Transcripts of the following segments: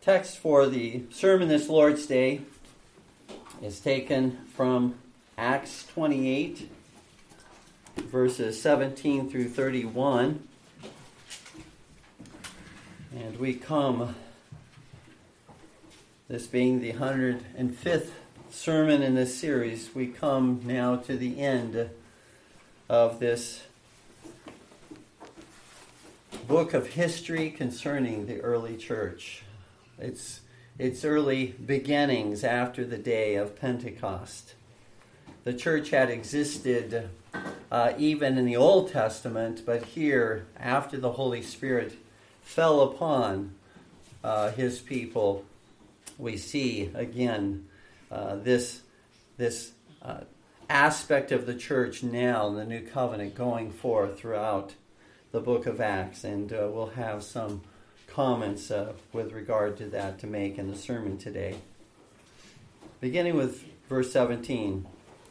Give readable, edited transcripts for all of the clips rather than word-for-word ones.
Text for the sermon this Lord's Day is taken from Acts 28, verses 17 through 31. And we come, this being the 105th sermon in this series, we come now to the end of this book of history concerning the early church. Its early beginnings after the day of Pentecost. The church had existed even in the Old Testament, but here, after the Holy Spirit fell upon his people, we see again this aspect of the church now in the New Covenant going forth throughout the book of Acts, and we'll have some comments with regard to that to make in the sermon today. Beginning with verse 17.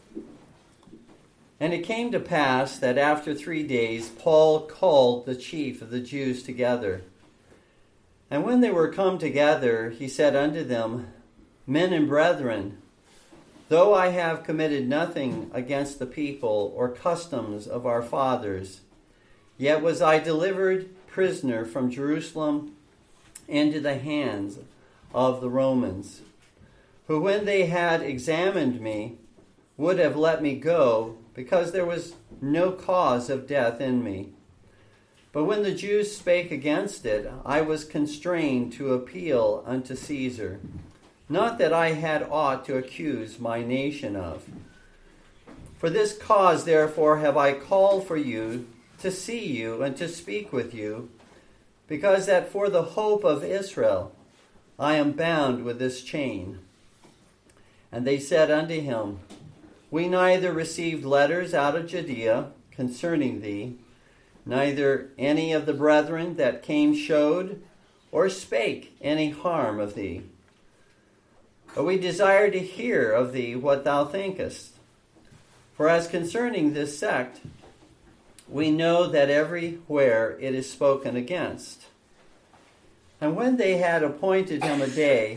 And it came to pass that after 3 days Paul called the chief of the Jews together. And when they were come together, he said unto them, Men and brethren, though I have committed nothing against the people or customs of our fathers, yet was I delivered prisoner from Jerusalem into the hands of the Romans, who when they had examined me, would have let me go, because there was no cause of death in me. But when the Jews spake against it, I was constrained to appeal unto Caesar, not that I had aught to accuse my nation of. For this cause therefore have I called for you, to see you and to speak with you, because that for the hope of Israel I am bound with this chain. And they said unto him, We neither received letters out of Judea concerning thee, neither any of the brethren that came showed or spake any harm of thee. But we desire to hear of thee what thou thinkest. For as concerning this sect, we know that everywhere it is spoken against. And when they had appointed him a day,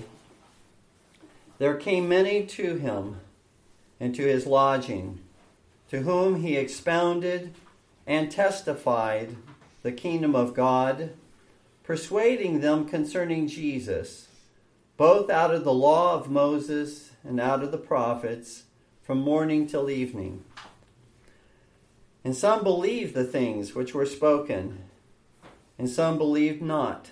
there came many to him into his lodging, to whom he expounded and testified the kingdom of God, persuading them concerning Jesus, both out of the law of Moses and out of the prophets, from morning till evening. And some believed the things which were spoken, and some believed not.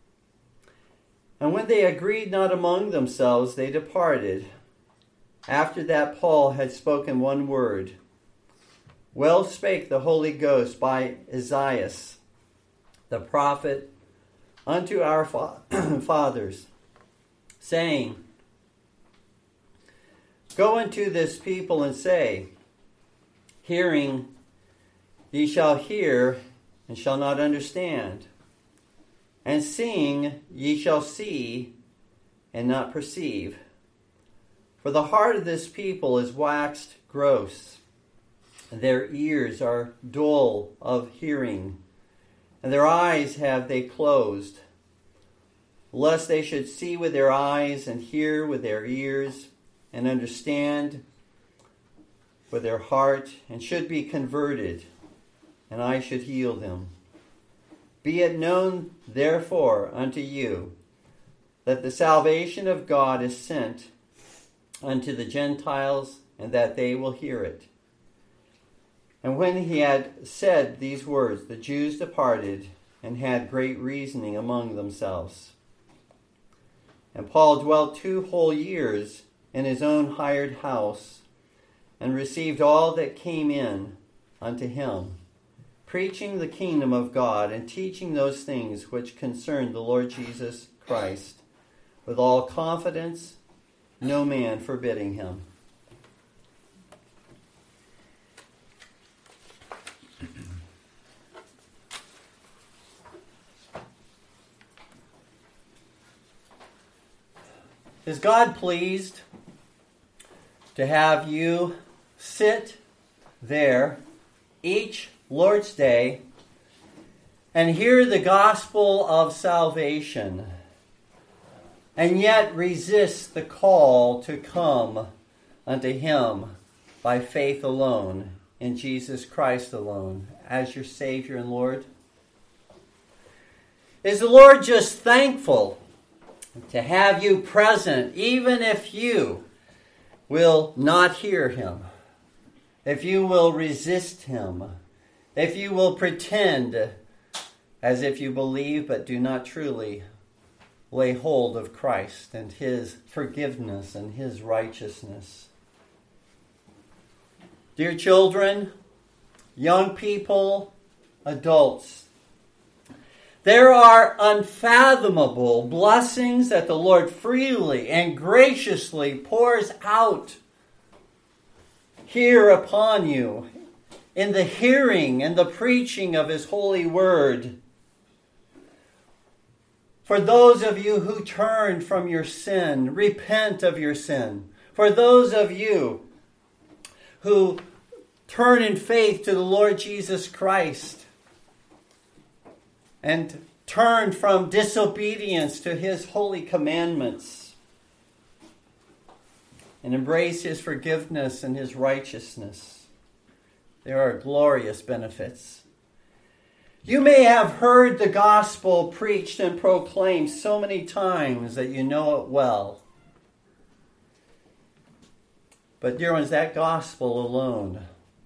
And when they agreed not among themselves, they departed. After that Paul had spoken one word, Well spake the Holy Ghost by Esaias, the prophet, unto our fathers, saying, Go unto this people and say, Hearing, ye shall hear and shall not understand. And seeing, ye shall see and not perceive. For the heart of this people is waxed gross, and their ears are dull of hearing, and their eyes have they closed, lest they should see with their eyes and hear with their ears and understand with their heart, and should be converted, and I should heal them. Be it known, therefore, unto you, that the salvation of God is sent unto the Gentiles, and that they will hear it. And when he had said these words, the Jews departed, and had great reasoning among themselves. And Paul dwelt 2 whole years in his own hired house, and received all that came in unto him, preaching the kingdom of God, and teaching those things which concern the Lord Jesus Christ, with all confidence, no man forbidding him. Is God pleased to have you sit there each Lord's Day and hear the gospel of salvation and yet resist the call to come unto him by faith alone, in Jesus Christ alone, as your Savior and Lord? Is the Lord just thankful to have you present, even if you will not hear him, if you will resist him, if you will pretend as if you believe but do not truly lay hold of Christ and his forgiveness and his righteousness? Dear children, young people, adults, there are unfathomable blessings that the Lord freely and graciously pours out here upon you in the hearing and the preaching of his holy word. For those of you who turn from your sin, repent of your sin. For those of you who turn in faith to the Lord Jesus Christ and turn from disobedience to his holy commandments and embrace his forgiveness and his righteousness, there are glorious benefits. You may have heard the gospel preached and proclaimed so many times that you know it well. But dear ones, that gospel alone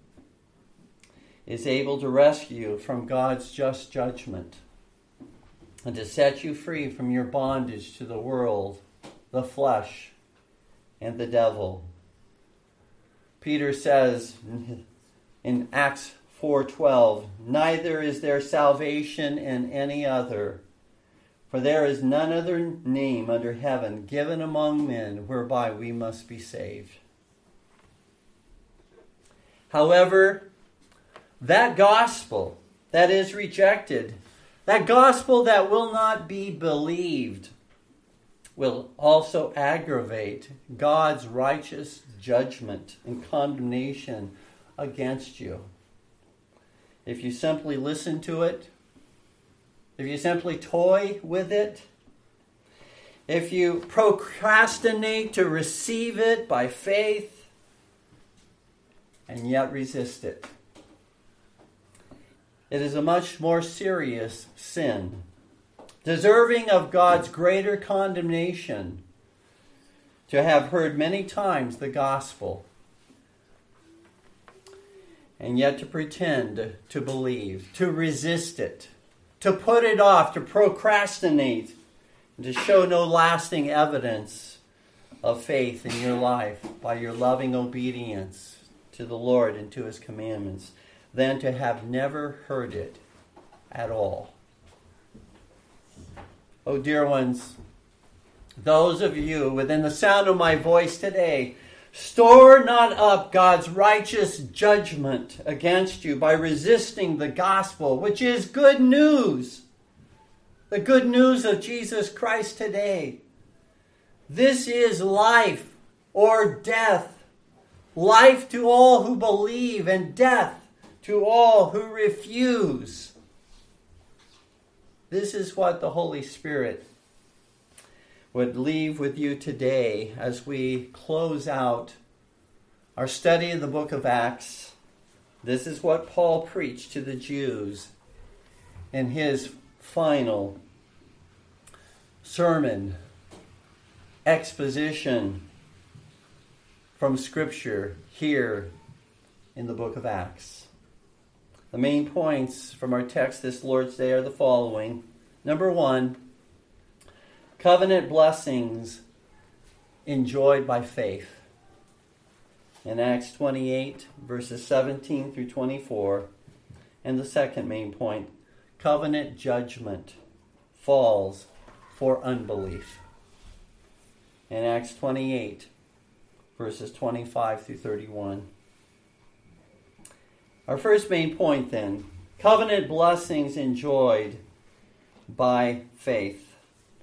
is able to rescue you from God's just judgment and to set you free from your bondage to the world, the flesh, and the devil. Peter says in Acts 4:12, "Neither is there salvation in any other, for there is none other name under heaven given among men whereby we must be saved." However, that gospel that is rejected, that gospel that will not be believed, will also aggravate God's righteous judgment and condemnation against you. If you simply listen to it, if you simply toy with it, if you procrastinate to receive it by faith and yet resist it, it is a much more serious sin, deserving of God's greater condemnation, to have heard many times the gospel and yet to pretend to believe, to resist it, to put it off, to procrastinate, and to show no lasting evidence of faith in your life by your loving obedience to the Lord and to his commandments, than to have never heard it at all. Oh, dear ones, those of you within the sound of my voice today, store not up God's righteous judgment against you by resisting the gospel, which is good news. The good news of Jesus Christ today. This is life or death. Life to all who believe, and death to all who refuse. This is what the Holy Spirit would leave with you today as we close out our study of the book of Acts. This is what Paul preached to the Jews in his final sermon, exposition from Scripture here in the book of Acts. The main points from our text this Lord's Day are the following. Number 1, covenant blessings enjoyed by faith. In Acts 28, verses 17 through 24. And the second main point, covenant judgment falls for unbelief. In Acts 28, verses 25 through 31. Our first main point then, covenant blessings enjoyed by faith.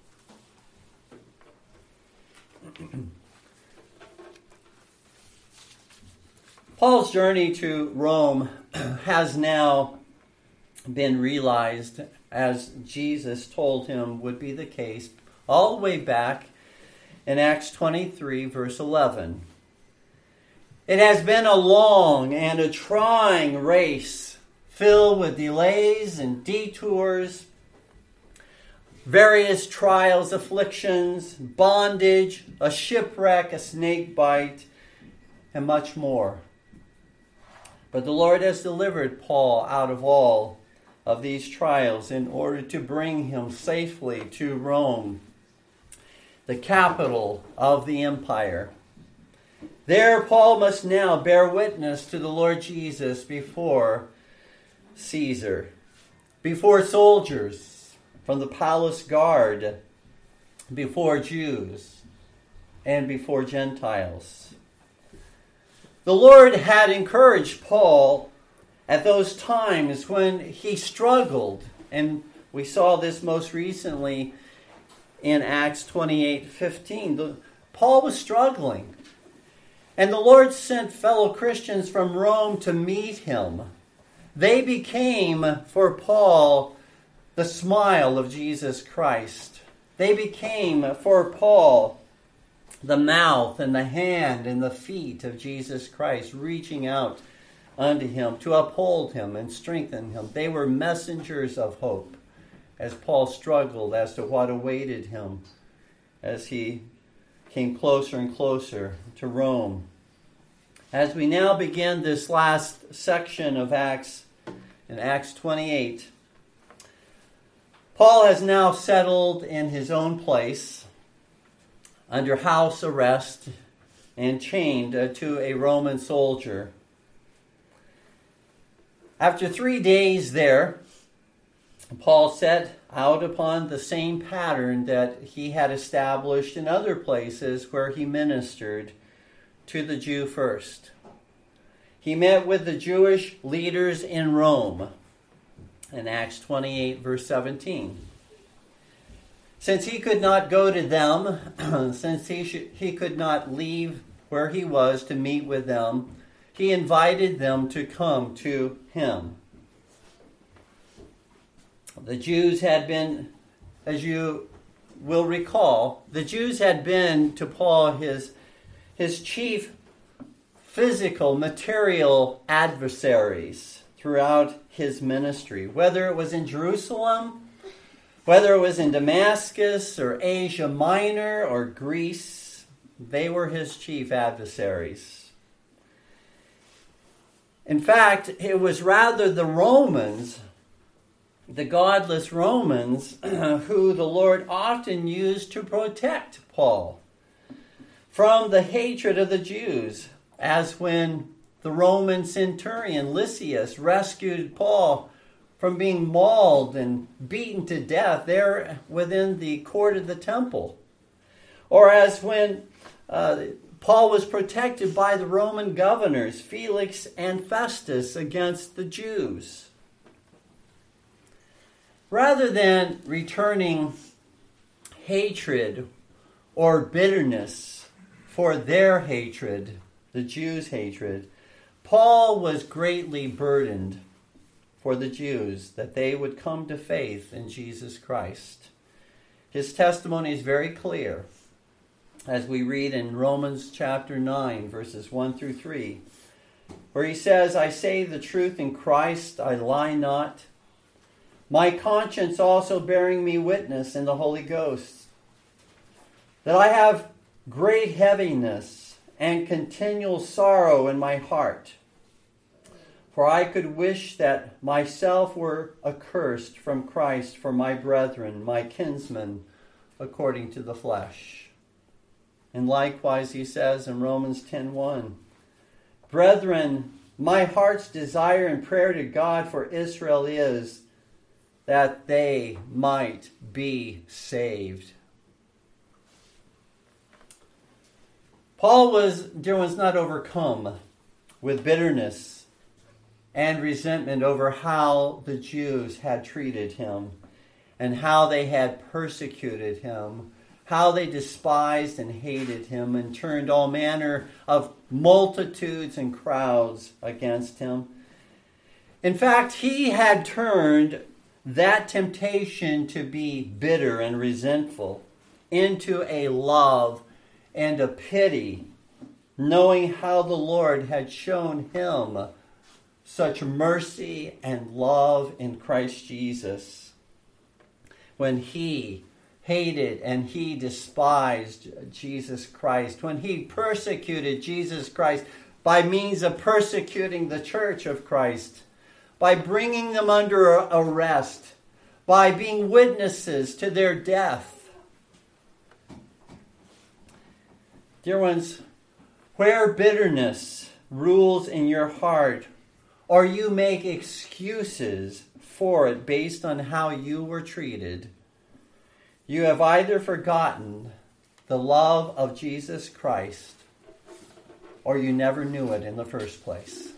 Paul's journey to Rome has now been realized, as Jesus told him would be the case, all the way back in Acts 23, verse 11. It has been a long and a trying race, filled with delays and detours, various trials, afflictions, bondage, a shipwreck, a snake bite, and much more. But the Lord has delivered Paul out of all of these trials in order to bring him safely to Rome, the capital of the empire. There, Paul must now bear witness to the Lord Jesus before Caesar, before soldiers from the palace guard, before Jews, and before Gentiles. The Lord had encouraged Paul at those times when he struggled, and we saw this most recently in Acts 28:15. Paul was struggling, and the Lord sent fellow Christians from Rome to meet him. They became, for Paul, the smile of Jesus Christ. They became, for Paul, the mouth and the hand and the feet of Jesus Christ, reaching out unto him to uphold him and strengthen him. They were messengers of hope as Paul struggled as to what awaited him as he came closer and closer to Rome. As we now begin this last section of Acts, in Acts 28, Paul has now settled in his own place under house arrest and chained to a Roman soldier. After 3 days there, Paul set out upon the same pattern that he had established in other places where he ministered to the Jew first. He met with the Jewish leaders in Rome in Acts 28, verse 17. Since he could not go to them, since he could not leave where he was to meet with them, he invited them to come to him. The Jews had been, as you will recall, the Jews had been to Paul his chief physical, material adversaries throughout his ministry. Whether it was in Jerusalem, whether it was in Damascus or Asia Minor or Greece, they were his chief adversaries. In fact, it was rather the Romans, the godless Romans, who the Lord often used to protect Paul from the hatred of the Jews, as when the Roman centurion Lysias rescued Paul from being mauled and beaten to death there within the court of the temple. Or as when Paul was protected by the Roman governors, Felix and Festus, against the Jews. Rather than returning hatred or bitterness for their hatred, the Jews' hatred, Paul was greatly burdened for the Jews that they would come to faith in Jesus Christ. His testimony is very clear as we read in Romans chapter 9, verses 1 through 3, where he says, I say the truth in Christ, I lie not. My conscience also bearing me witness in the Holy Ghost, that I have great heaviness and continual sorrow in my heart. For I could wish that myself were accursed from Christ for my brethren, my kinsmen, according to the flesh. And likewise he says in Romans 10:1, Brethren, my heart's desire and prayer to God for Israel is that they might be saved. Paul was not overcome with bitterness and resentment over how the Jews had treated him and how they had persecuted him, how they despised and hated him and turned all manner of multitudes and crowds against him. In fact, he had turned that temptation to be bitter and resentful into a love and a pity, knowing how the Lord had shown him such mercy and love in Christ Jesus, when he hated and he despised Jesus Christ, when he persecuted Jesus Christ by means of persecuting the church of Christ, by bringing them under arrest, by being witnesses to their death. Dear ones, where bitterness rules in your heart, or you make excuses for it based on how you were treated, you have either forgotten the love of Jesus Christ, or you never knew it in the first place.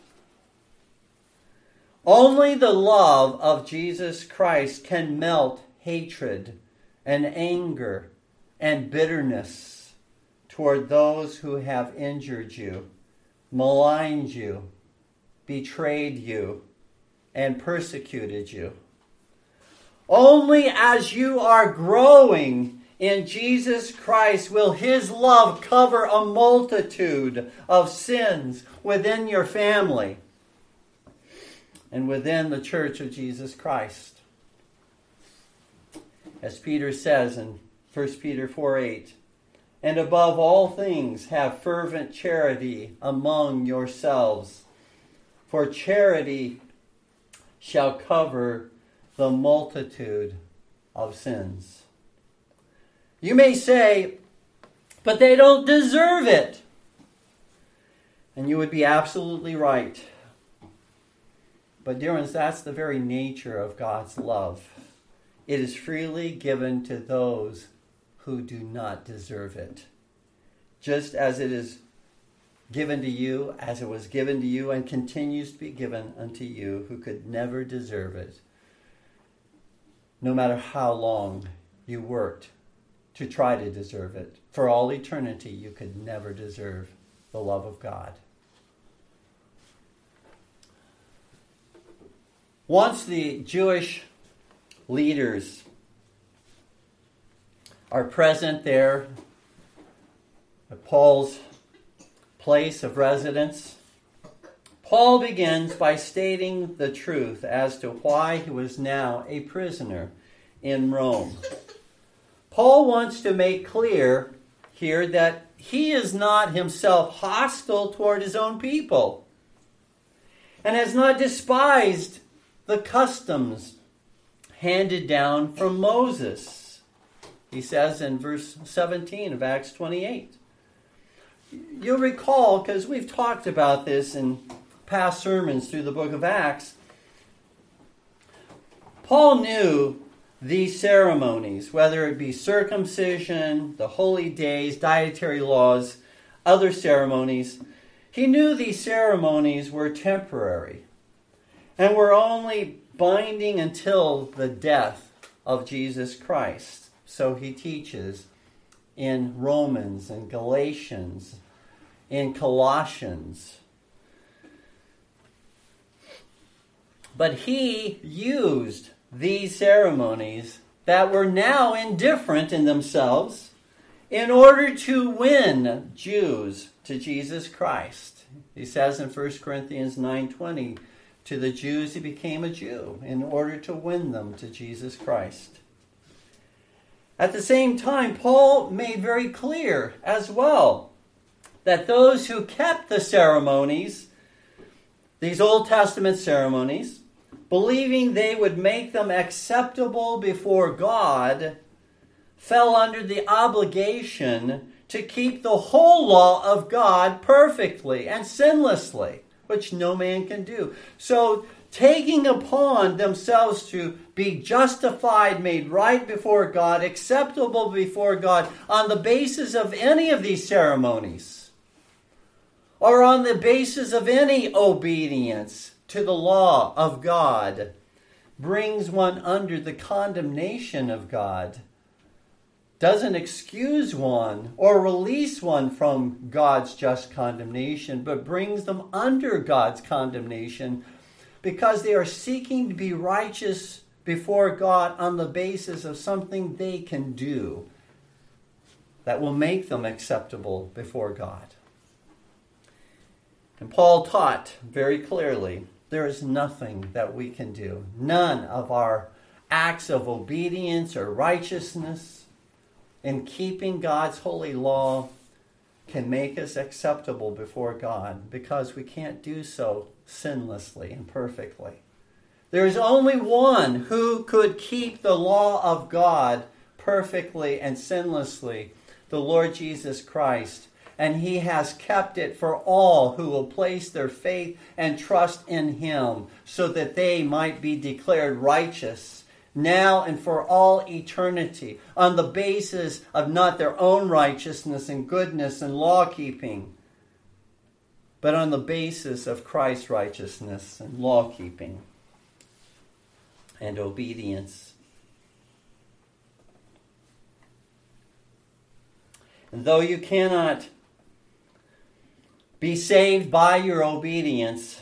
Only the love of Jesus Christ can melt hatred and anger and bitterness toward those who have injured you, maligned you, betrayed you, and persecuted you. Only as you are growing in Jesus Christ will his love cover a multitude of sins within your family and within the church of Jesus Christ. As Peter says in 1 Peter 4:8, and above all things have fervent charity among yourselves, for charity shall cover the multitude of sins. You may say, but they don't deserve it. And you would be absolutely right. But dear ones, that's the very nature of God's love. It is freely given to those who do not deserve it. Just as it is given to you, as it was given to you and continues to be given unto you who could never deserve it. No matter how long you worked to try to deserve it, for all eternity you could never deserve the love of God. Once the Jewish leaders are present there at Paul's place of residence, Paul begins by stating the truth as to why he was now a prisoner in Rome. Paul wants to make clear here that he is not himself hostile toward his own people and has not despised the customs handed down from Moses. He says in verse 17 of Acts 28. You'll recall, because we've talked about this in past sermons through the book of Acts, Paul knew these ceremonies, whether it be circumcision, the holy days, dietary laws, other ceremonies. He knew these ceremonies were temporary and were only binding until the death of Jesus Christ. So he teaches in Romans and Galatians, in Colossians. But he used these ceremonies that were now indifferent in themselves in order to win Jews to Jesus Christ. He says in 1 Corinthians 9:20, to the Jews he became a Jew in order to win them to Jesus Christ. At the same time, Paul made very clear as well that those who kept the ceremonies, these Old Testament ceremonies, believing they would make them acceptable before God, fell under the obligation to keep the whole law of God perfectly and sinlessly, which no man can do. So, taking upon themselves to be justified, made right before God, acceptable before God, on the basis of any of these ceremonies, or on the basis of any obedience to the law of God, brings one under the condemnation of God, doesn't excuse one or release one from God's just condemnation, but brings them under God's condemnation because they are seeking to be righteous before God on the basis of something they can do. that will make them acceptable before God. And Paul taught very clearly, there is nothing that we can do. None of our acts of obedience or righteousness in keeping God's holy law can make us acceptable before God, because we can't do so sinlessly and perfectly. There is only one who could keep the law of God perfectly and sinlessly, the Lord Jesus Christ. And he has kept it for all who will place their faith and trust in him, so that they might be declared righteous now and for all eternity, on the basis of not their own righteousness and goodness and law-keeping, but on the basis of Christ's righteousness and law-keeping and obedience. And though you cannot be saved by your obedience,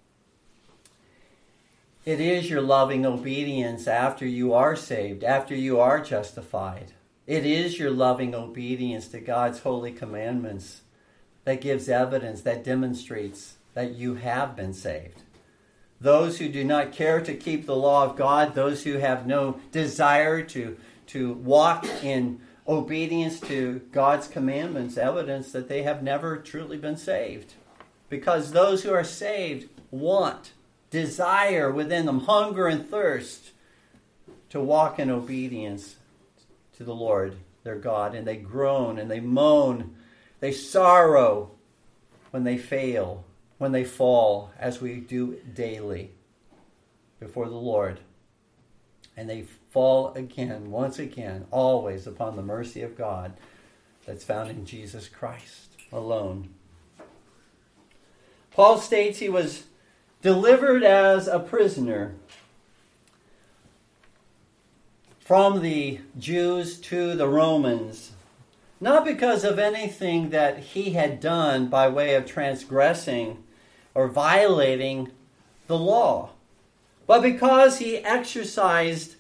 it is your loving obedience after you are saved, after you are justified. It is your loving obedience to God's holy commandments that gives evidence, that demonstrates that you have been saved. Those who do not care to keep the law of God, those who have no desire to walk in obedience to God's commandments, evidence that they have never truly been saved. Because those who are saved desire within them, hunger and thirst to walk in obedience to the Lord, their God. And they groan and they moan, they sorrow when they fail, when they fall, as we do daily before the Lord. And they fall again, once again, always upon the mercy of God that's found in Jesus Christ alone. Paul states he was delivered as a prisoner from the Jews to the Romans, not because of anything that he had done by way of transgressing or violating the law, but because he exercised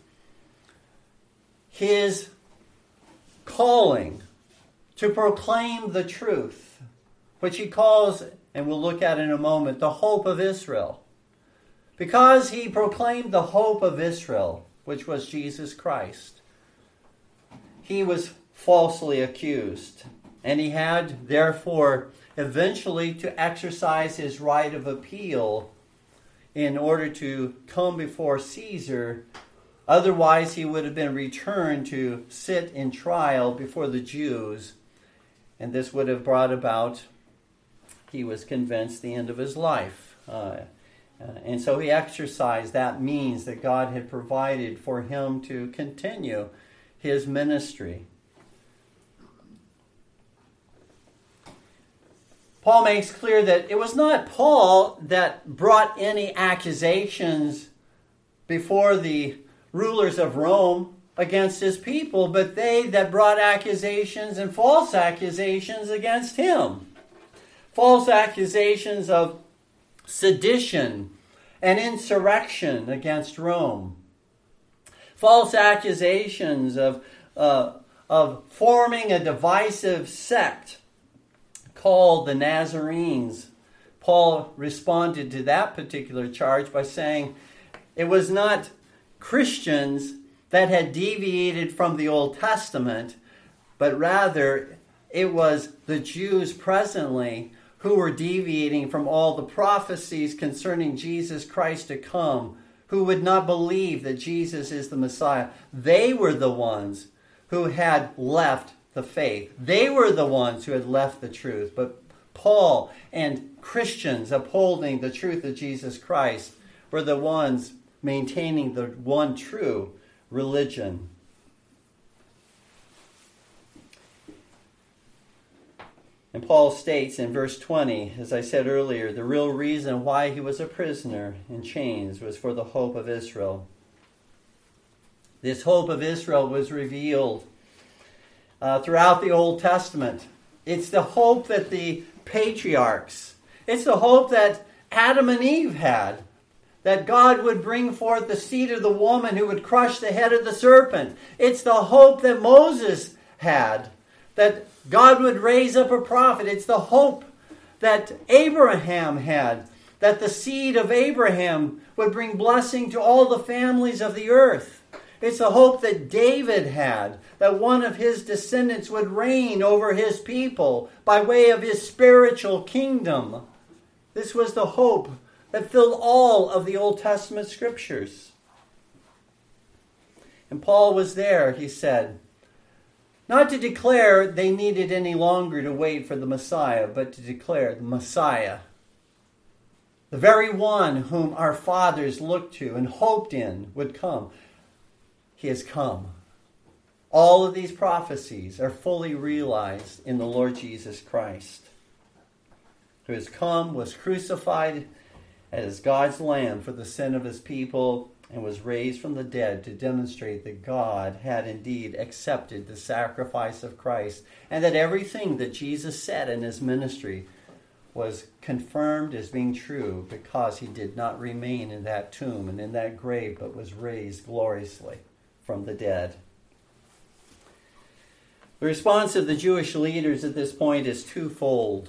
his calling to proclaim the truth, which he calls, and we'll look at in a moment, the hope of Israel. Because he proclaimed the hope of Israel, which was Jesus Christ, he was falsely accused. And he had, therefore, eventually to exercise his right of appeal in order to come before Caesar. Otherwise, he would have been returned to sit in trial before the Jews. And this would have brought about, he was convinced, the end of his life. And so he exercised that means that God had provided for him to continue his ministry. Paul makes clear that it was not Paul that brought any accusations before the rulers of Rome against his people, but they that brought accusations and false accusations against him. False accusations of sedition and insurrection against Rome. False accusations of forming a divisive sect called the Nazarenes. Paul responded to that particular charge by saying it was not Christians that had deviated from the Old Testament, but rather it was the Jews presently who were deviating from all the prophecies concerning Jesus Christ to come, who would not believe that Jesus is the Messiah. They were the ones who had left the faith. They were the ones who had left the truth. But Paul and Christians upholding the truth of Jesus Christ were the ones maintaining the one true religion. And Paul states in verse 20, as I said earlier, the real reason why he was a prisoner in chains was for the hope of Israel. This hope of Israel was revealed throughout the Old Testament. It's the hope that the patriarchs, it's the hope that Adam and Eve had, that God would bring forth the seed of the woman who would crush the head of the serpent. It's the hope that Moses had, that God would raise up a prophet. It's the hope that Abraham had, that the seed of Abraham would bring blessing to all the families of the earth. It's the hope that David had, that one of his descendants would reign over his people by way of his spiritual kingdom. This was the hope that filled all of the Old Testament scriptures. And Paul was there, he said, not to declare they needed any longer to wait for the Messiah, but to declare the Messiah, the very one whom our fathers looked to and hoped in, would come. He has come. All of these prophecies are fully realized in the Lord Jesus Christ, who has come, was crucified as God's Lamb for the sin of his people, and was raised from the dead to demonstrate that God had indeed accepted the sacrifice of Christ, and that everything that Jesus said in his ministry was confirmed as being true because he did not remain in that tomb and in that grave, but was raised gloriously from the dead. The response of the Jewish leaders at this point is twofold.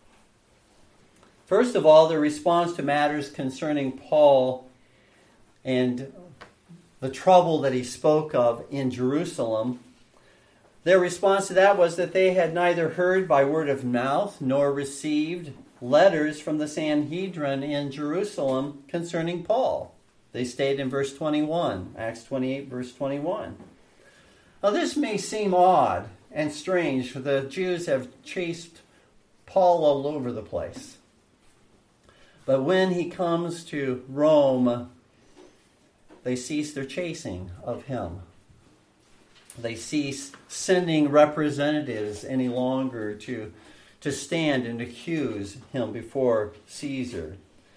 First of all, their response to matters concerning Paul and the trouble that he spoke of in Jerusalem, their response to that was that they had neither heard by word of mouth nor received letters from the Sanhedrin in Jerusalem concerning Paul. They stayed in verse 21, Acts 28, verse 21. Now this may seem odd and strange, for the Jews have chased Paul all over the place. But when he comes to Rome, they cease their chasing of him. They cease sending representatives any longer to stand and accuse him before Caesar.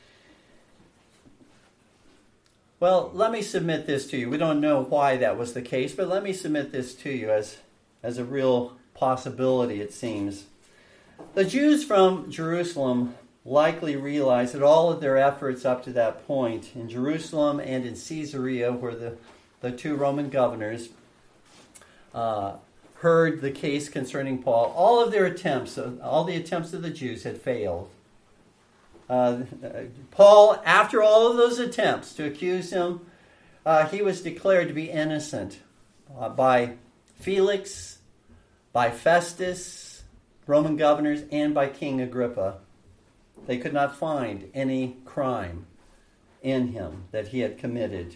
Well, let me submit this to you. We don't know why that was the case, but let me submit this to you as a real possibility, it seems. The Jews from Jerusalem likely realized that all of their efforts up to that point in Jerusalem and in Caesarea, where the two Roman governors heard the case concerning Paul, all the attempts of the Jews had failed. Paul, after all of those attempts to accuse him, he was declared to be innocent by Felix, by Festus, Roman governors, and by King Agrippa. They could not find any crime in him that he had committed.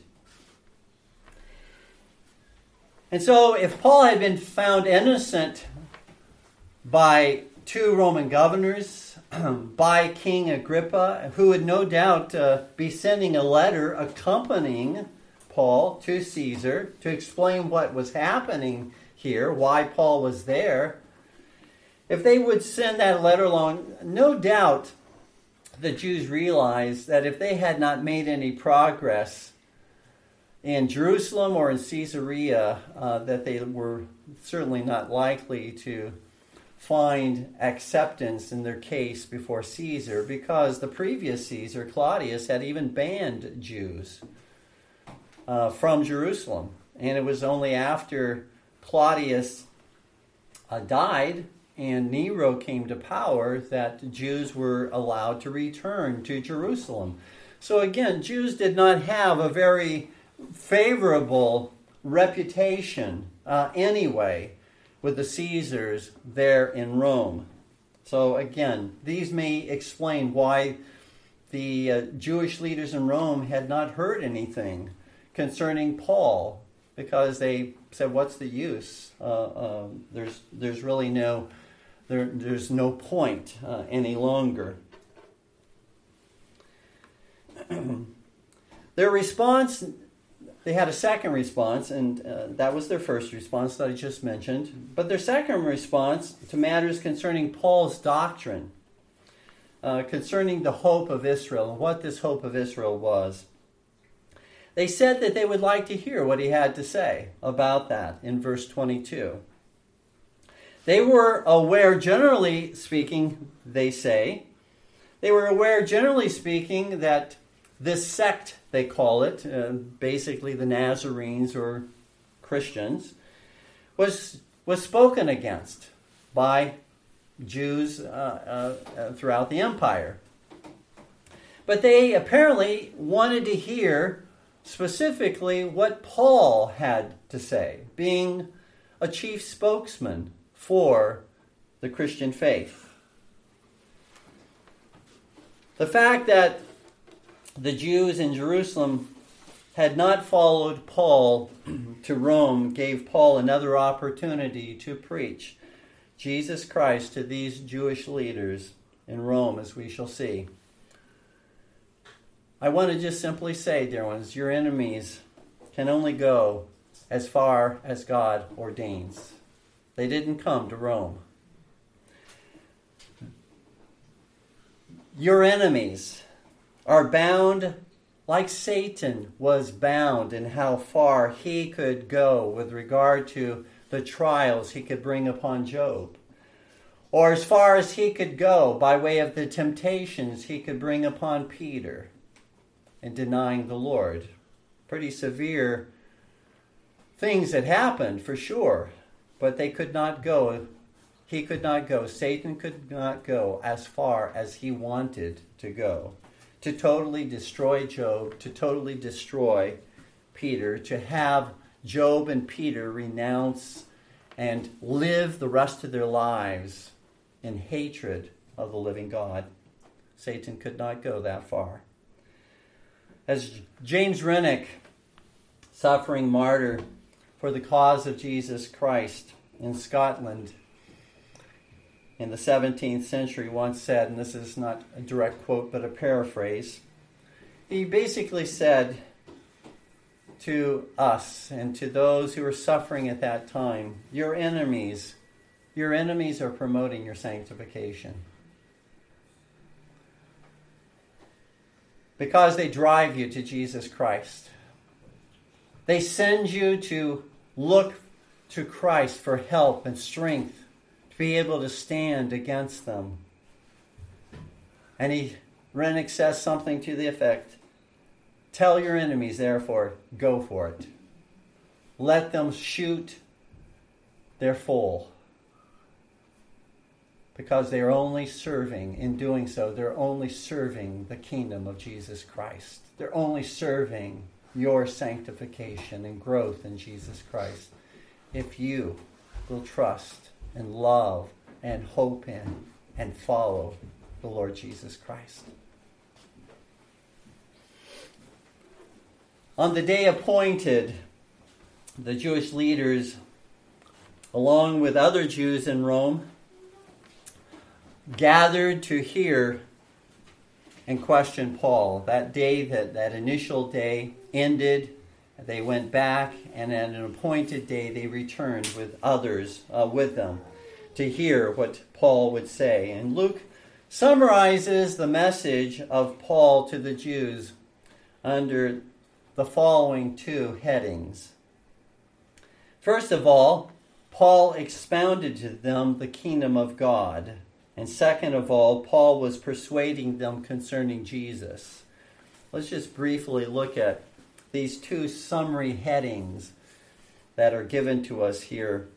And so if Paul had been found innocent by two Roman governors, by King Agrippa, who would no doubt be sending a letter accompanying Paul to Caesar to explain what was happening here, why Paul was there, if they would send that letter along, no doubt the Jews realized that if they had not made any progress in Jerusalem or in Caesarea, that they were certainly not likely to find acceptance in their case before Caesar, because the previous Caesar, Claudius, had even banned Jews from Jerusalem. And it was only after Claudius died and Nero came to power that Jews were allowed to return to Jerusalem. So again, Jews did not have a very favorable reputation anyway with the Caesars there in Rome. So again, these may explain why the Jewish leaders in Rome had not heard anything concerning Paul, because they said, what's the use? There's really there's no point any longer. Their response, they had a second response, and that was their first response that I just mentioned. But their second response to matters concerning Paul's doctrine, concerning the hope of Israel and what this hope of Israel was. They said that they would like to hear what he had to say about that in verse 22. They were aware, generally speaking, they say, they were aware, generally speaking, that this sect, they call it, basically the Nazarenes or Christians, was spoken against by Jews throughout the empire. But they apparently wanted to hear specifically what Paul had to say, being a chief spokesman for the Christian faith. The fact that the Jews in Jerusalem had not followed Paul to Rome gave Paul another opportunity to preach Jesus Christ to these Jewish leaders in Rome, as we shall see. I want to just simply say, dear ones, your enemies can only go as far as God ordains. They didn't come to Rome. Your enemies are bound like Satan was bound in how far he could go with regard to the trials he could bring upon Job, or as far as he could go by way of the temptations he could bring upon Peter in denying the Lord. Pretty severe things that happened for sure, but they could not go. He could not go. Satan could not go as far as he wanted to go, to totally destroy Job, to totally destroy Peter, to have Job and Peter renounce and live the rest of their lives in hatred of the living God. Satan could not go that far. As James Renwick, suffering martyr for the cause of Jesus Christ in Scotland in the 17th century, once said, and this is not a direct quote but a paraphrase, he basically said to us and to those who were suffering at that time, your enemies are promoting your sanctification. Because they drive you to Jesus Christ. They send you to look to Christ for help and strength to be able to stand against them. And Renwick says something to the effect, tell your enemies, therefore, go for it. Let them shoot their full. Because they are only serving, in doing so, they're only serving the kingdom of Jesus Christ. They're only serving your sanctification and growth in Jesus Christ. If you will trust and love and hope in and follow the Lord Jesus Christ. On the day appointed, the Jewish leaders, along with other Jews in Rome, gathered to hear and question Paul. That day, that initial day ended. They went back, and at an appointed day they returned with others with them to hear what Paul would say. And Luke summarizes the message of Paul to the Jews under the following two headings. First of all, Paul expounded to them the kingdom of God. And second of all, Paul was persuading them concerning Jesus. Let's just briefly look at these two summary headings that are given to us here.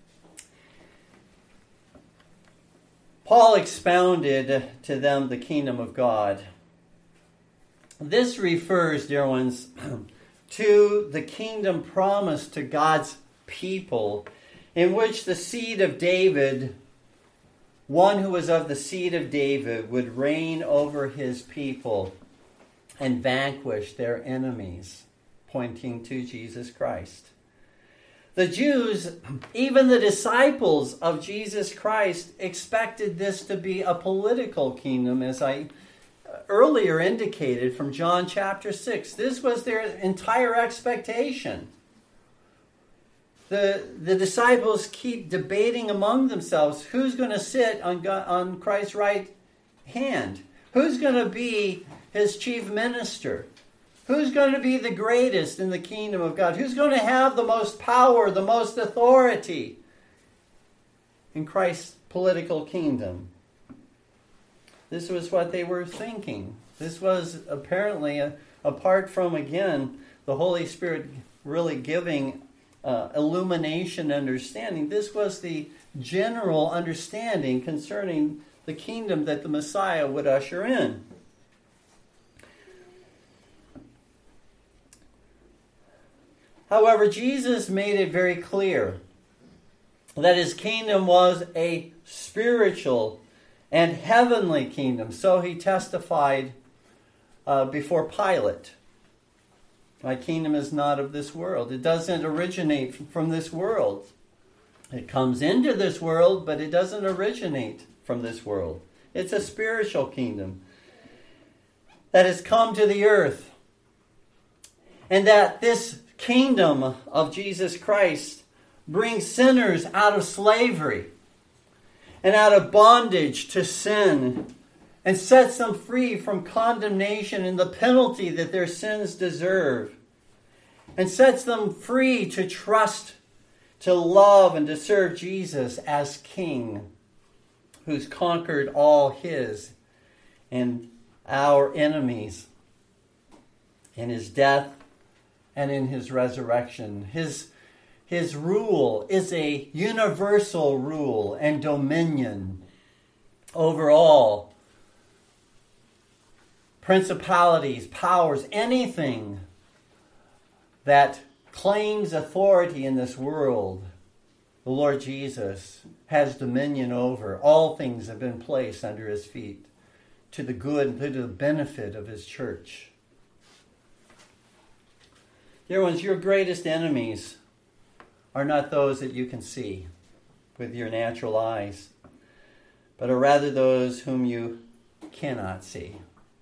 Paul expounded to them the kingdom of God. This refers, dear ones, to the kingdom promised to God's people, in which the seed of David, one who was of the seed of David, would reign over his people and vanquish their enemies, pointing to Jesus Christ. The Jews, even the disciples of Jesus Christ, expected this to be a political kingdom, as I earlier indicated from John chapter 6. This was their entire expectation. The disciples keep debating among themselves who's going to sit on Christ's right hand. Who's going to be his chief minister? Who's going to be the greatest in the kingdom of God? Who's going to have the most power, the most authority in Christ's political kingdom? This was what they were thinking. This was apparently, apart from, again, the Holy Spirit really giving illumination, understanding, this was the general understanding concerning the kingdom that the Messiah would usher in. However, Jesus made it very clear that his kingdom was a spiritual and heavenly kingdom. So he testified before Pilate. My kingdom is not of this world. It doesn't originate from this world. It comes into this world, but it doesn't originate from this world. It's a spiritual kingdom that has come to the earth. And that this kingdom of Jesus Christ brings sinners out of slavery and out of bondage to sin, and sets them free from condemnation and the penalty that their sins deserve, and sets them free to trust, to love, and to serve Jesus as King, who's conquered all his and our enemies in his death and in his resurrection. His rule is a universal rule and dominion over all principalities, powers, anything that claims authority in this world. The Lord Jesus has dominion over. All things have been placed under his feet to the good and to the benefit of his church. Dear ones, your greatest enemies are not those that you can see with your natural eyes, but are rather those whom you cannot see.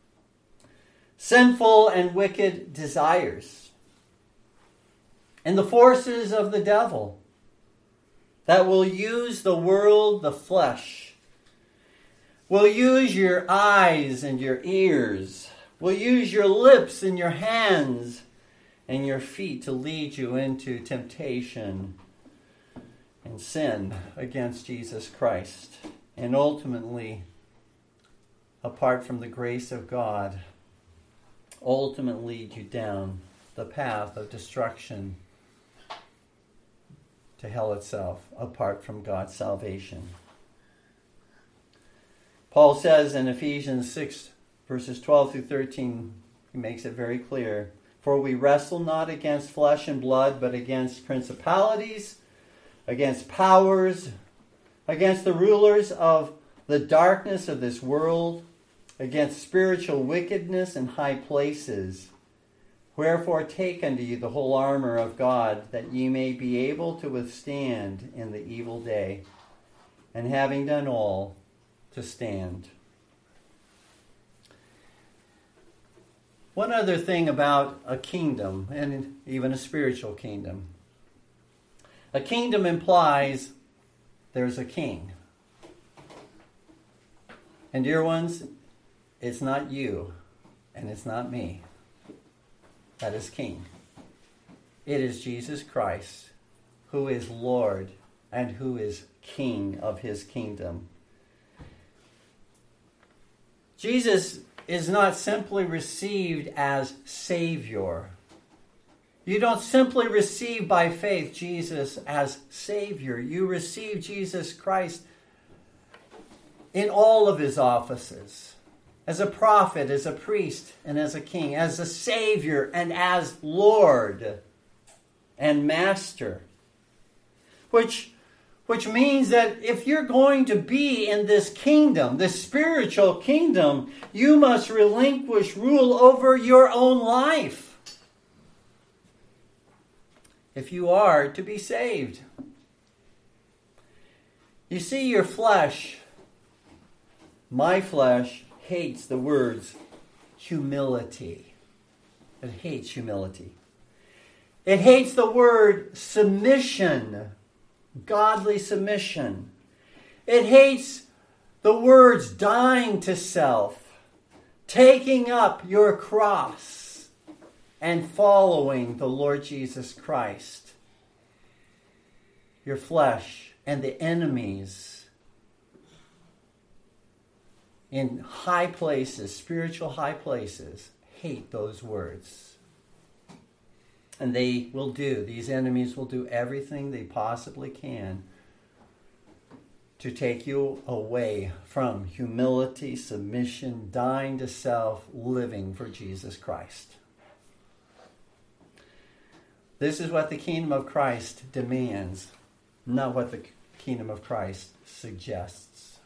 Sinful and wicked desires, and the forces of the devil that will use the world, the flesh, will use your eyes and your ears, will use your lips and your hands and your feet to lead you into temptation and sin against Jesus Christ, and ultimately, apart from the grace of God, ultimately lead you down the path of destruction to hell itself, apart from God's salvation. Paul says in Ephesians 6, verses 12 through 13, he makes it very clear, "For we wrestle not against flesh and blood, but against principalities, against powers, against the rulers of the darkness of this world, against spiritual wickedness in high places. Wherefore take unto you the whole armor of God, that ye may be able to withstand in the evil day, and having done all, to stand." One other thing about a kingdom, and even a spiritual kingdom. A kingdom implies there's a king. And dear ones, it's not you and it's not me that is king. It is Jesus Christ, who is Lord and who is King of his kingdom. Jesus is not simply received as Savior. You don't simply receive by faith Jesus as Savior. You receive Jesus Christ in all of his offices, as a prophet, as a priest, and as a king, as a Savior, and as Lord and Master. Which means that if you're going to be in this kingdom, this spiritual kingdom, you must relinquish rule over your own life if you are to be saved. You see, your flesh, my flesh, hates the words humility. It hates humility. It hates the word submission. Godly submission. It hates the words dying to self, taking up your cross, and following the Lord Jesus Christ. Your flesh and the enemies in high places, spiritual high places, hate those words. And these enemies will do everything they possibly can to take you away from humility, submission, dying to self, living for Jesus Christ. This is what the kingdom of Christ demands, not what the kingdom of Christ suggests.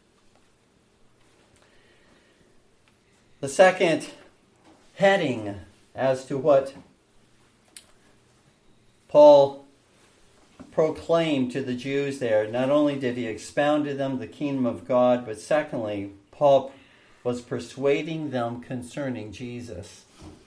The second heading as to what Paul proclaimed to the Jews there, not only did he expound to them the kingdom of God, but secondly, Paul was persuading them concerning Jesus.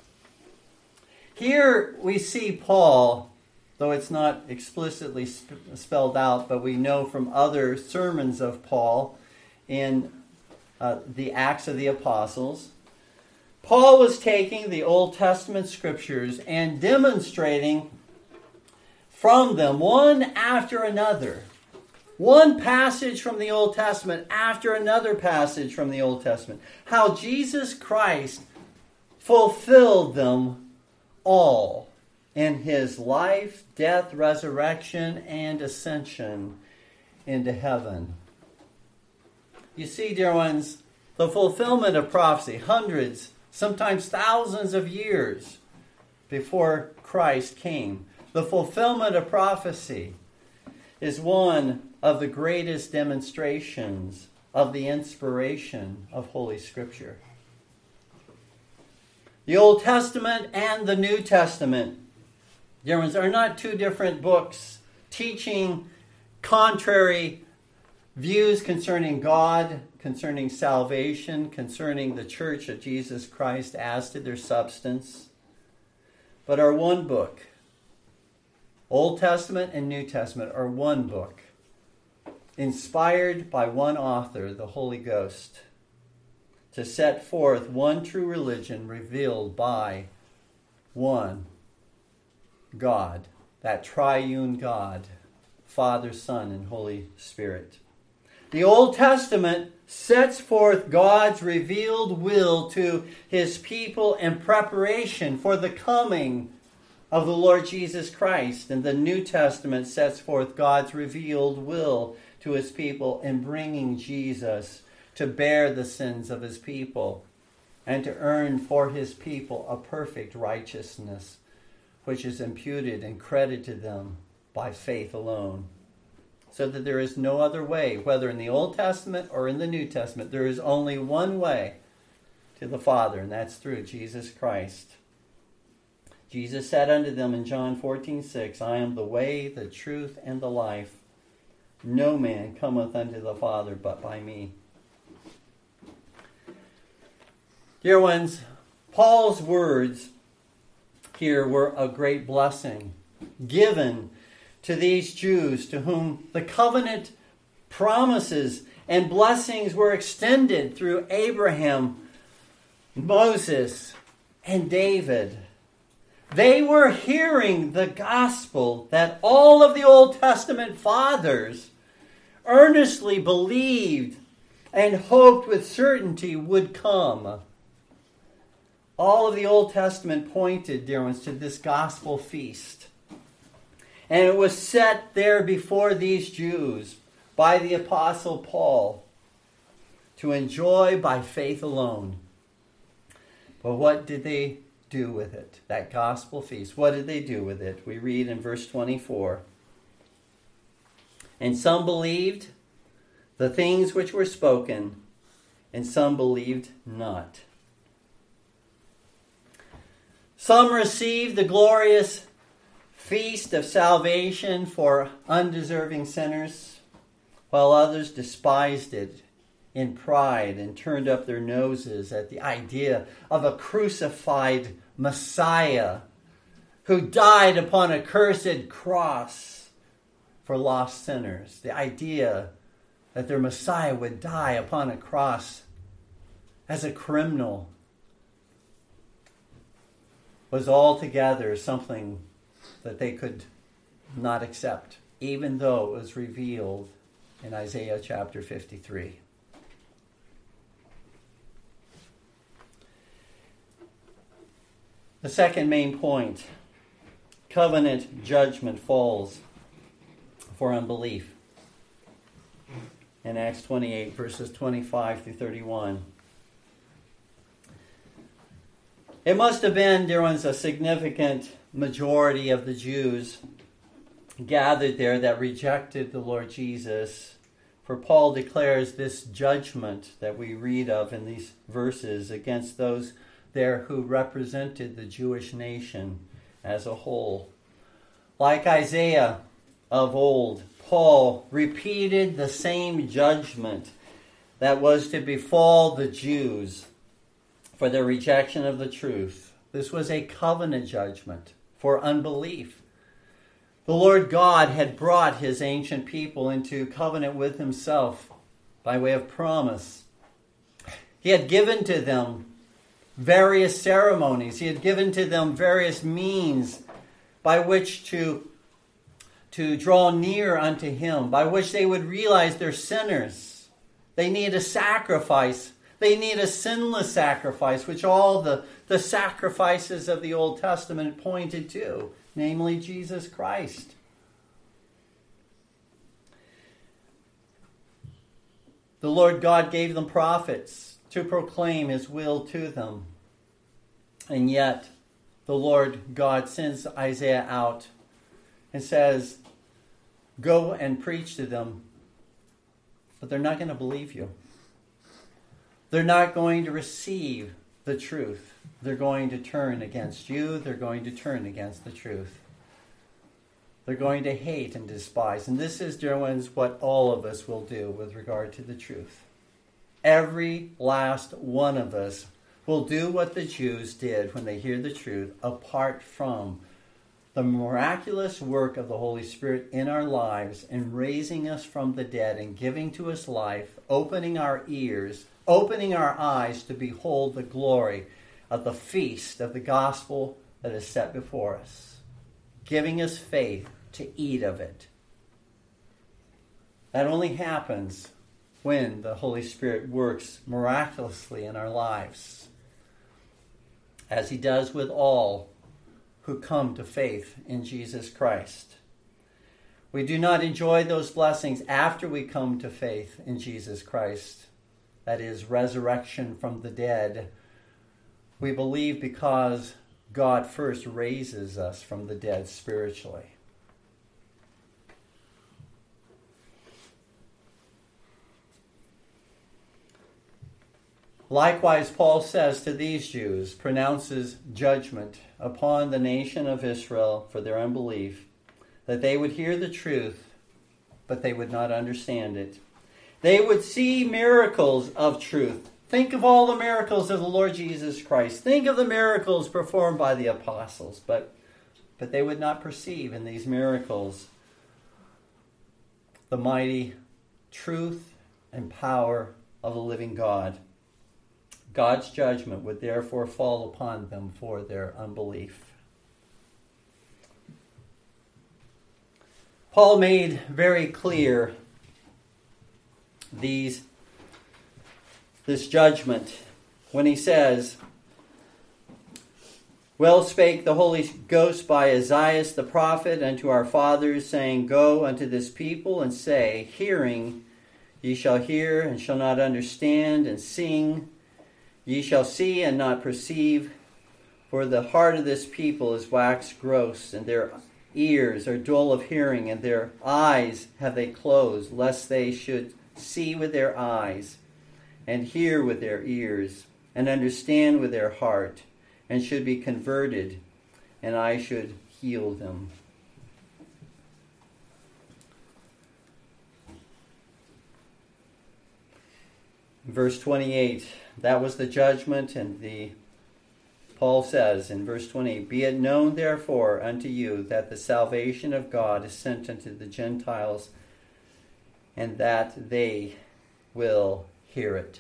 Here we see Paul, though it's not explicitly spelled out, but we know from other sermons of Paul in the Acts of the Apostles, Paul was taking the Old Testament scriptures and demonstrating from them one after another, one passage from the Old Testament after another passage from the Old Testament, how Jesus Christ fulfilled them all in his life, death, resurrection, and ascension into heaven. You see, dear ones, the fulfillment of prophecy, hundreds, sometimes thousands of years before Christ came, the fulfillment of prophecy is one of the greatest demonstrations of the inspiration of Holy Scripture. The Old Testament and the New Testament, dear ones, are not two different books teaching contrary views concerning God, concerning salvation, concerning the Church of Jesus Christ as to their substance, but are one book. Old Testament and New Testament are one book, inspired by one author, the Holy Ghost, to set forth one true religion revealed by one God, that triune God, Father, Son, and Holy Spirit. The Old Testament sets forth God's revealed will to his people in preparation for the coming of the Lord Jesus Christ. And the New Testament sets forth God's revealed will to his people in bringing Jesus to bear the sins of his people and to earn for his people a perfect righteousness, which is imputed and credited to them by faith alone. So that there is no other way, whether in the Old Testament or in the New Testament, there is only one way to the Father, and that's through Jesus Christ. Jesus said unto them in John 14:6, I am the way, the truth, and the life. No man cometh unto the Father but by me. Dear ones, Paul's words here were a great blessing given to these Jews to whom the covenant promises and blessings were extended through Abraham, Moses, and David. They were hearing the gospel that all of the Old Testament fathers earnestly believed and hoped with certainty would come. All of the Old Testament pointed, dear ones, to this gospel feast. And it was set there before these Jews by the Apostle Paul to enjoy by faith alone. But what did they do with it? That gospel feast. What did they do with it? We read in verse 24. And some believed the things which were spoken, and some believed not. Some received the glorious feast of salvation for undeserving sinners, while others despised it in pride and turned up their noses at the idea of a crucified Messiah who died upon a cursed cross for lost sinners. The idea that their Messiah would die upon a cross as a criminal was altogether something that they could not accept, even though it was revealed in Isaiah chapter 53. The second main point, covenant judgment falls for unbelief. in Acts 28, verses 25 through 31. It must have been, dear ones, a significant majority of the Jews gathered there that rejected the Lord Jesus. For Paul declares this judgment that we read of in these verses against those there who represented the Jewish nation as a whole. Like Isaiah of old, Paul repeated the same judgment that was to befall the Jews for their rejection of the truth. This was a covenant judgment for unbelief. The Lord God had brought his ancient people into covenant with himself by way of promise. He had given to them various ceremonies. He had given to them various means by which to draw near unto him, by which they would realize they're sinners. They need a sacrifice. They need a sinless sacrifice, which all the sacrifices of the Old Testament pointed to, namely Jesus Christ. The Lord God gave them prophets to proclaim his will to them. And yet, the Lord God sends Isaiah out and says, go and preach to them, but they're not going to believe you. They're not going to receive the truth. They're going to turn against you. They're going to turn against the truth. They're going to hate and despise. And this is, dear ones, what all of us will do with regard to the truth. Every last one of us will do what the Jews did when they hear the truth, apart from the miraculous work of the Holy Spirit in our lives in raising us from the dead and giving to us life, opening our ears, opening our eyes to behold the glory of the feast of the gospel that is set before us, giving us faith to eat of it. That only happens when the Holy Spirit works miraculously in our lives, as he does with all who come to faith in Jesus Christ. We do not enjoy those blessings after we come to faith in Jesus Christ. That is, resurrection from the dead. We believe because God first raises us from the dead spiritually. Likewise, Paul says to these Jews, pronounces judgment upon the nation of Israel for their unbelief, that they would hear the truth, but they would not understand it. They would see miracles of truth. Think of all the miracles of the Lord Jesus Christ. Think of the miracles performed by the apostles, but they would not perceive in these miracles the mighty truth and power of the living God. God's judgment would therefore fall upon them for their unbelief. Paul made very clear this judgment when he says, well spake the Holy Ghost by Isaiah the prophet unto our fathers, saying, go unto this people and say, hearing ye shall hear and shall not understand, and seeing ye shall see and not perceive, for the heart of this people is waxed gross, and their ears are dull of hearing, and their eyes have they closed, lest they should see with their eyes, and hear with their ears, and understand with their heart, and should be converted, and I should heal them. Verse 28, that was the judgment, and Paul says in verse 20, be it known therefore unto you that the salvation of God is sent unto the Gentiles, and that they will hear it.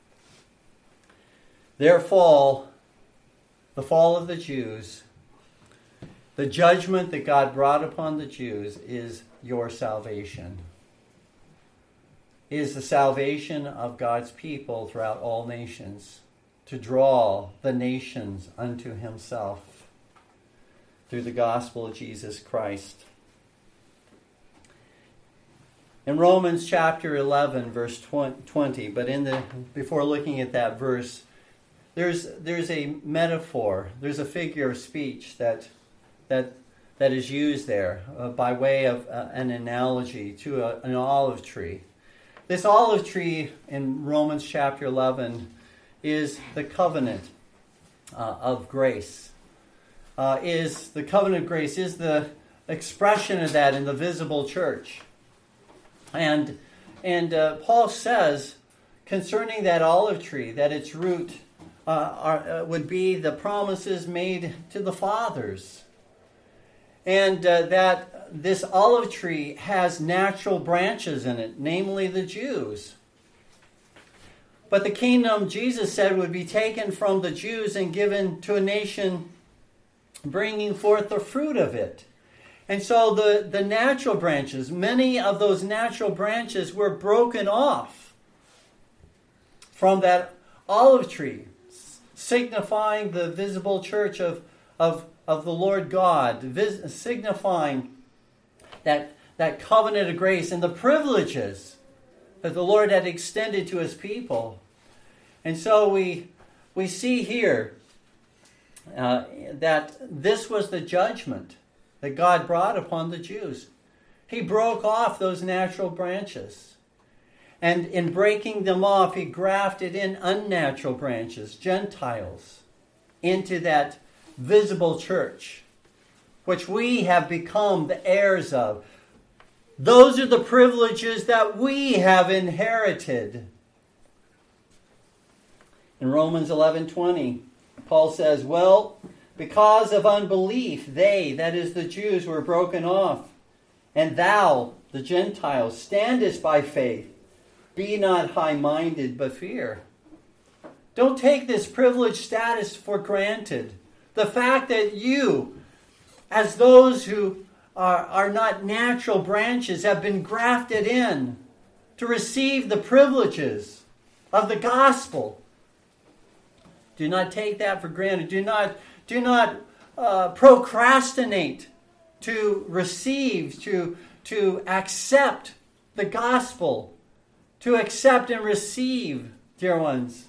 Their fall, the fall of the Jews, the judgment that God brought upon the Jews is your salvation. Is the salvation of God's people throughout all nations, to draw the nations unto himself through the gospel of Jesus Christ. In Romans chapter 11, verse 20, but before looking at that verse, there's a metaphor, there's a figure of speech that is used there by way of an analogy to an olive tree. This olive tree in Romans chapter 11 is the covenant of grace. Is the covenant of grace, is the expression of that in the visible church. And Paul says concerning that olive tree that its root would be the promises made to the fathers. And that this olive tree has natural branches in it, namely the Jews. But the kingdom, Jesus said, would be taken from the Jews and given to a nation bringing forth the fruit of it. And so the natural branches, many of those natural branches were broken off from that olive tree, signifying the visible church of the Lord God, signifying that covenant of grace and the privileges that the Lord had extended to his people. And so we see here that this was the judgment that God brought upon the Jews. He broke off those natural branches. And in breaking them off, he grafted in unnatural branches, Gentiles, into that visible church, which we have become the heirs of. Those are the privileges that we have inherited. In Romans 11:20, Paul says, well, because of unbelief, they, that is the Jews, were broken off. And thou, the Gentiles, standest by faith. Be not high-minded, but fear. Don't take this privileged status for granted. The fact that you, as those who are not natural branches, have been grafted in to receive the privileges of the gospel. Do not take that for granted. Do not procrastinate to receive, to accept the gospel, to accept and receive, dear ones,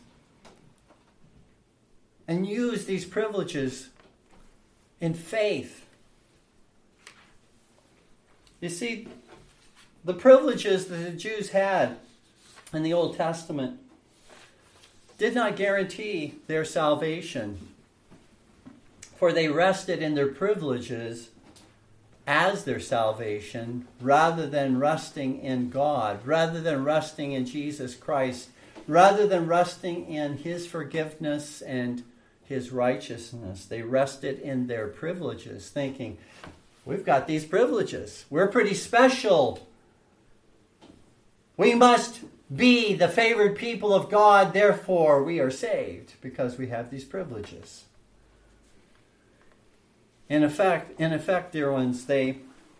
and use these privileges in faith. You see, the privileges that the Jews had in the Old Testament did not guarantee their salvation, for they rested in their privileges as their salvation rather than resting in God, rather than resting in Jesus Christ, rather than resting in his forgiveness and his righteousness. They rested in their privileges, thinking, we've got these privileges. We're pretty special. We must be the favored people of God, therefore we are saved because we have these privileges. In effect, dear ones, in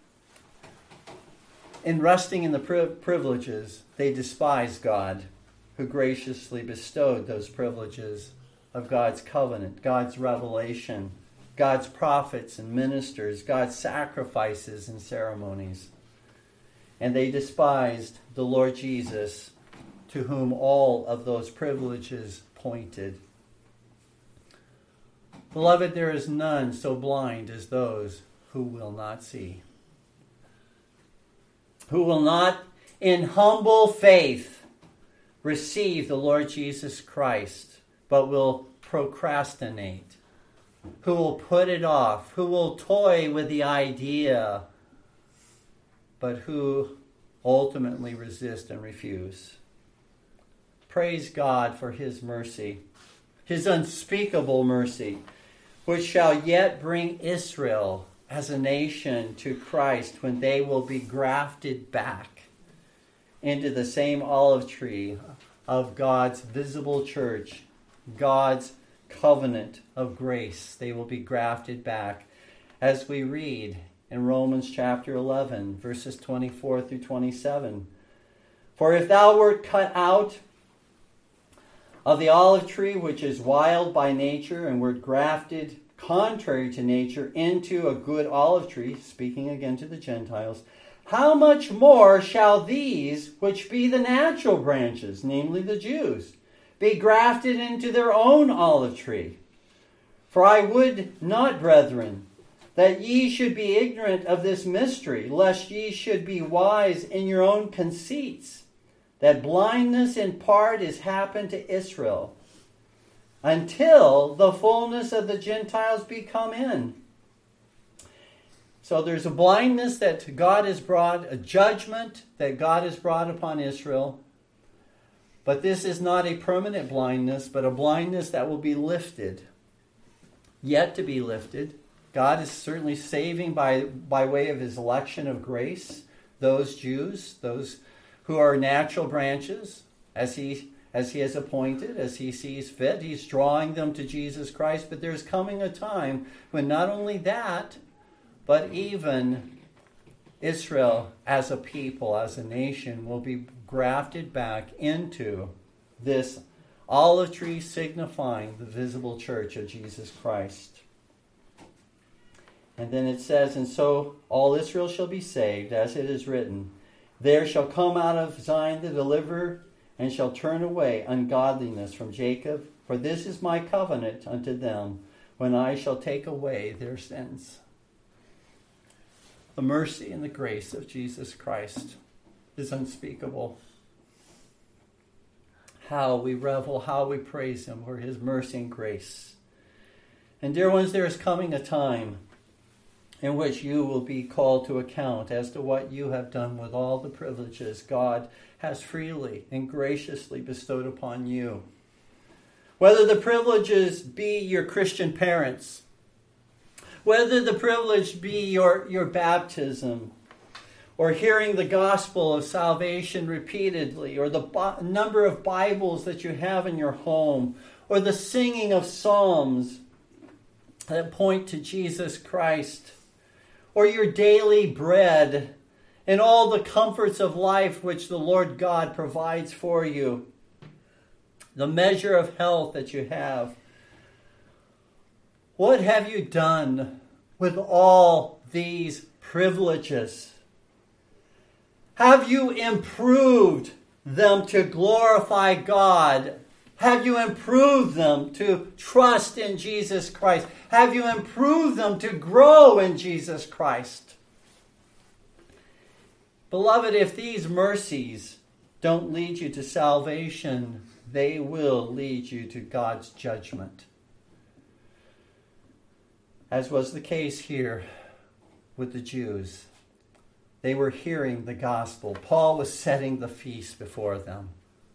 resting in the privileges, they despise God, who graciously bestowed those privileges of God's covenant, God's revelation, God's prophets and ministers, God's sacrifices and ceremonies. And they despised the Lord Jesus, to whom all of those privileges pointed. Beloved, there is none so blind as those who will not see, who will not, in humble faith, receive the Lord Jesus Christ, but will procrastinate, who will put it off, who will toy with the idea, but who ultimately resist and refuse. Praise God for his mercy, his unspeakable mercy, which shall yet bring Israel as a nation to Christ when they will be grafted back into the same olive tree of God's visible church, God's covenant of grace. They will be grafted back, as we read in Romans chapter 11, verses 24 through 27. For if thou wert cut out of the olive tree, which is wild by nature, and wert grafted contrary to nature into a good olive tree, speaking again to the Gentiles, how much more shall these, which be the natural branches, namely the Jews, be grafted into their own olive tree? For I would not, brethren, that ye should be ignorant of this mystery, lest ye should be wise in your own conceits, that blindness in part is happened to Israel, until the fullness of the Gentiles be come in. So there's a blindness that God has brought, a judgment that God has brought upon Israel. But this is not a permanent blindness, but a blindness that will be lifted. Yet to be lifted. God is certainly saving by way of his election of grace those Jews, those who are natural branches, as he has appointed, as he sees fit. He's drawing them to Jesus Christ. But there's coming a time when not only that, but even Israel as a people, as a nation, will be grafted back into this olive tree signifying the visible church of Jesus Christ. And then it says, and so all Israel shall be saved, as it is written, there shall come out of Zion the deliverer, and shall turn away ungodliness from Jacob. For this is my covenant unto them, when I shall take away their sins. The mercy and the grace of Jesus Christ is unspeakable. How we revel, how we praise him for his mercy and grace. And dear ones, there is coming a time in which you will be called to account as to what you have done with all the privileges God has freely and graciously bestowed upon you. Whether the privileges be your Christian parents, whether the privilege be your baptism, or hearing the gospel of salvation repeatedly, or the number of Bibles that you have in your home, or the singing of psalms that point to Jesus Christ, or your daily bread, and all the comforts of life which the Lord God provides for you, the measure of health that you have. What have you done with all these privileges? Have you improved them to glorify God? Have you improved them to trust in Jesus Christ? Have you improved them to grow in Jesus Christ? Beloved, if these mercies don't lead you to salvation, they will lead you to God's judgment. As was the case here with the Jews. They were hearing the gospel. Paul was setting the feast before them.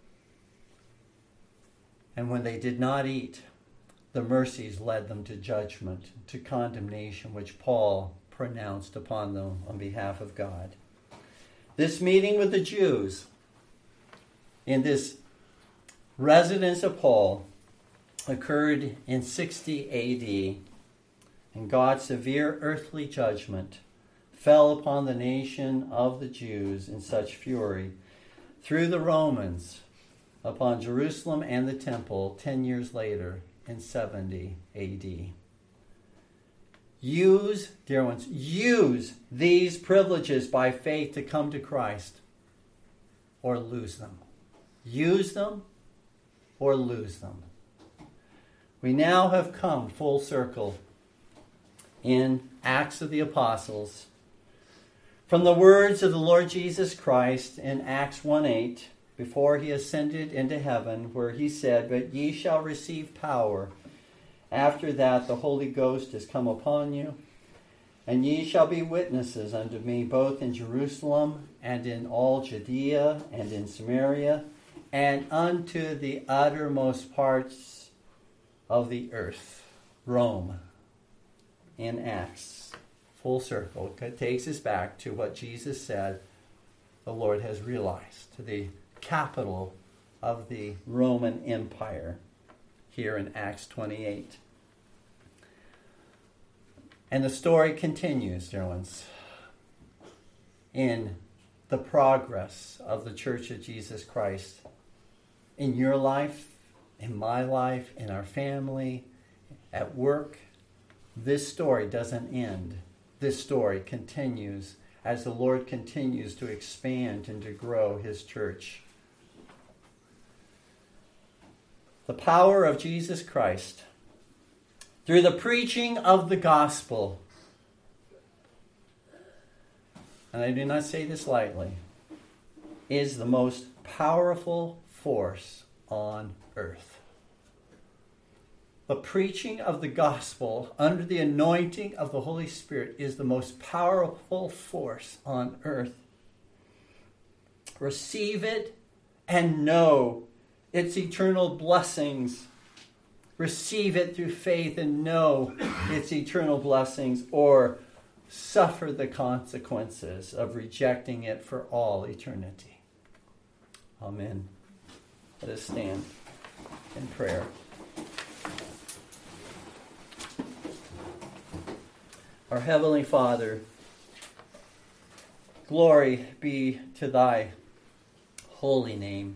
And when they did not eat, the mercies led them to judgment, to condemnation, which Paul pronounced upon them on behalf of God. This meeting with the Jews in this residence of Paul occurred in 60 A.D., and God's severe earthly judgment fell upon the nation of the Jews in such fury through the Romans upon Jerusalem and the temple 10 years later in 70 A.D. Use, dear ones, use these privileges by faith to come to Christ, or lose them. Use them or lose them. We now have come full circle in Acts of the Apostles from the words of the Lord Jesus Christ in Acts 1:8, before he ascended into heaven, where he said, "But ye shall receive power. After that the Holy Ghost is come upon you, and ye shall be witnesses unto me both in Jerusalem and in all Judea and in Samaria, and unto the uttermost parts of the earth." Rome in Acts. Full circle. It takes us back to what Jesus said the Lord has realized, to the capital of the Roman Empire, here in Acts 28. And the story continues, dear ones, in the progress of the Church of Jesus Christ in your life, in my life, in our family, at work. This story doesn't end. This story continues as the Lord continues to expand and to grow his church. The power of Jesus Christ through the preaching of the gospel, and I do not say this lightly, is the most powerful force on earth. The preaching of the gospel under the anointing of the Holy Spirit is the most powerful force on earth. Receive it and know its eternal blessings. Receive it through faith and know its eternal blessings, or suffer the consequences of rejecting it for all eternity. Amen. Let us stand in prayer. Our Heavenly Father, glory be to thy holy name.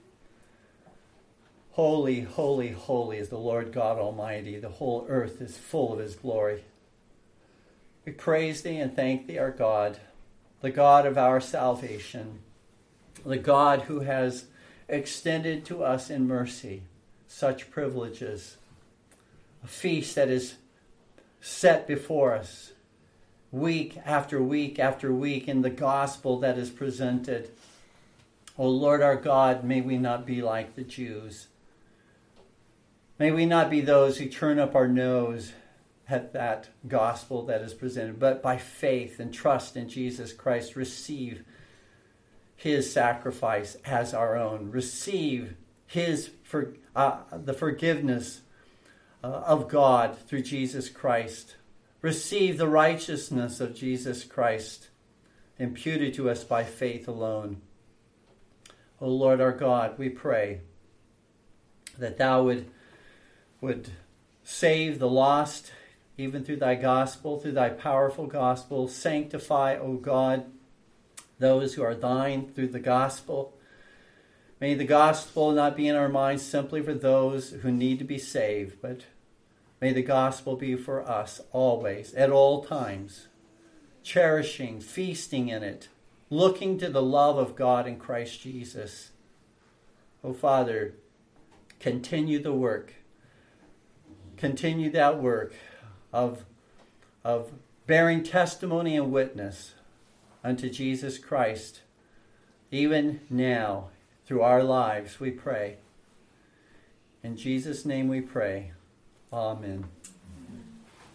Holy, holy, holy is the Lord God Almighty. The whole earth is full of his glory. We praise thee and thank thee, our God, the God of our salvation, the God who has extended to us in mercy such privileges, a feast that is set before us week after week after week in the gospel that is presented. O Lord our God, may we not be like the Jews. May we not be those who turn up our nose at that gospel that is presented, but by faith and trust in Jesus Christ, receive his sacrifice as our own. Receive the forgiveness of God through Jesus Christ. Receive the righteousness of Jesus Christ imputed to us by faith alone. O Lord our God, we pray that thou would save the lost, even through thy gospel, through thy powerful gospel. Sanctify, O God, those who are thine through the gospel. May the gospel not be in our minds simply for those who need to be saved, but may the gospel be for us always, at all times, cherishing, feasting in it, looking to the love of God in Christ Jesus. O Father, continue the work. Continue that work of bearing testimony and witness unto Jesus Christ, even now, through our lives, we pray. In Jesus' name we pray. Amen.